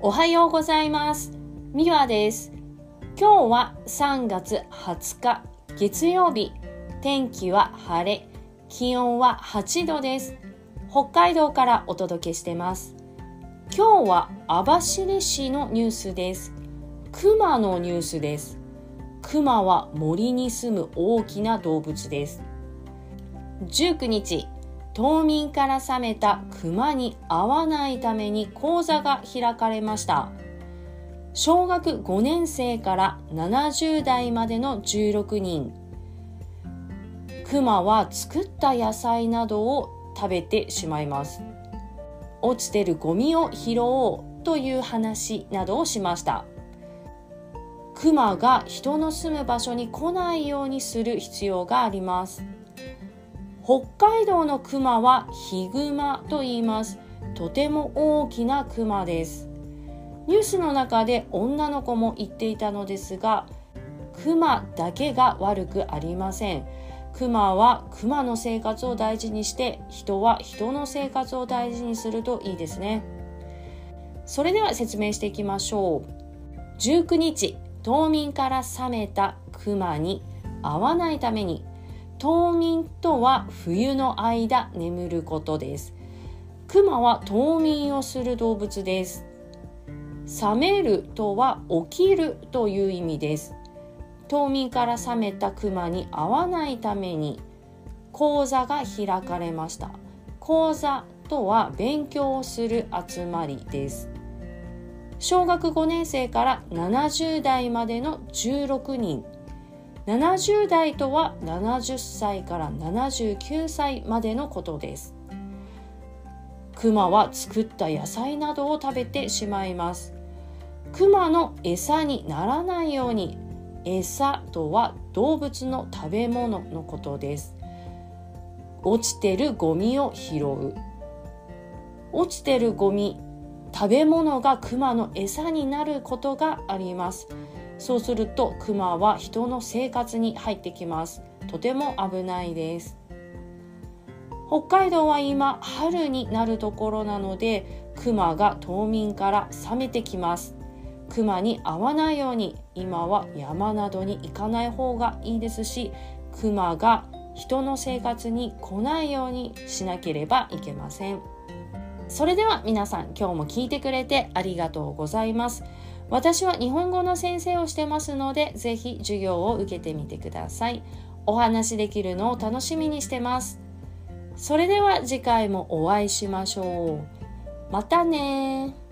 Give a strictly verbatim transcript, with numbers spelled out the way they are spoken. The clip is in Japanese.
おはようございます。みわです。今日はさんがつはつか月曜日。天気は晴れ、気温ははちどです。北海道からお届けしてます。今日は網走市のニュースです。クマのニュースです。クマは森に住む大きな動物です。じゅうくにち、冬眠から覚めたクマに会わないために講座が開かれました。小学ごねんせいからななじゅうだいまでのじゅうろくにん。クマは作った野菜などを食べてしまいます。落ちてるゴミを拾おうという話などをしました。クマが人の住む場所に来ないようにする必要があります。北海道のクマはヒグマと言います。とても大きなクマです。ニュースの中で女の子も言っていたのですが、クマだけが悪くありません。クマはクマの生活を大事にして、人は人の生活を大事にするといいですね。それでは説明していきましょう。じゅうくにち、冬眠から覚めたクマに会わないために、冬眠とは冬の間眠ることです。クマは冬眠をする動物です。覚めるとは起きるという意味です。冬眠から覚めたクマに会わないために講座が開かれました。講座とは勉強をする集まりです。小学ごねんせいからななじゅうだいまでのじゅうろくにん。ななじゅうだいとはななじゅっさいからななじゅうきゅうさいまでのことです。クマは作った野菜などを食べてしまいます。クマの餌にならないように、餌とは動物の食べ物のことです。落ちてるゴミを拾う。落ちてるゴミ、食べ物がクマの餌になることがあります。そうするとクマは人の生活に入ってきます。とても危ないです。北海道は今春になるところなので、クマが冬眠から覚めてきます。クマに会わないように今は山などに行かない方がいいですし、クマが人の生活に来ないようにしなければいけません。それでは皆さん、今日も聞いてくれてありがとうございます。私は日本語の先生をしてますので、ぜひ授業を受けてみてください。お話しできるのを楽しみにしてます。それでは次回もお会いしましょう。またね。